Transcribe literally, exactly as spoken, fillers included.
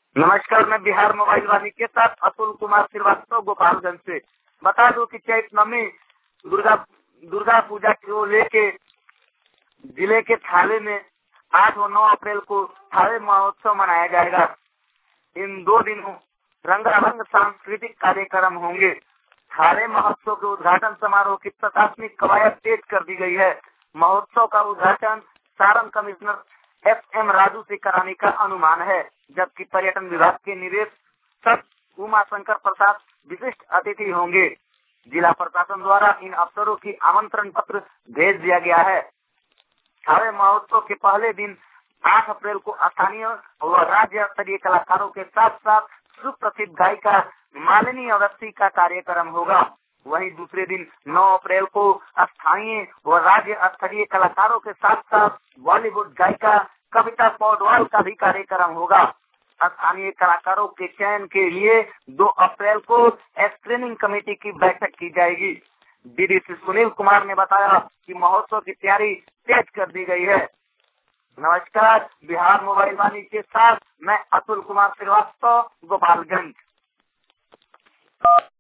नमस्कार, मैं बिहार मोबाइल वाणी के साथ अतुल कुमार श्रीवास्तव गोपालगंज से। बता दूं कि चैत नवमी दुर्गा दुर्गा पूजा को लेके जिले के थावे में आठ और नौ अप्रैल को थावे महोत्सव मनाया जाएगा। इन दो दिनों रंगारंग सांस्कृतिक कार्यक्रम होंगे। थावे महोत्सव के उद्घाटन समारोह की प्रशासनिक कवायद तेज कर दी गई है। महोत्सव का उद्घाटन Saran commissioner S M Raju से कराने का अनुमान है, जबकि पर्यटन विभाग के निदेशक उमा शंकर प्रसाद विशिष्ट अतिथि होंगे। जिला प्रशासन द्वारा इन अवसरों की आमंत्रण पत्र भेज दिया गया है। थावे महोत्सव के पहले दिन आठ अप्रैल को स्थानीय व राज्य स्तरीय कलाकारों के साथ साथ सुप्रसिद्ध गायिका मालिनी अवस्थी का कार्यक्रम होगा। वहीं दूसरे दिन नौ अप्रैल को स्थानीय व राज्य स्तरीय कलाकारों के साथ साथ बॉलीवुड गायिका कविता पौडवाल का भी कार्यक्रम होगा। स्थानीय कलाकारों के चयन के लिए दो अप्रैल को स्क्रीनिंग कमेटी की बैठक की जाएगी। डीडीसी सुनील कुमार ने बताया कि महोत्सव की तैयारी तेज कर दी गई है। नमस्कार, बिहार मोबाइल वाणी के साथ मैं अतुल कुमार श्रीवास्तव गोपालगंज।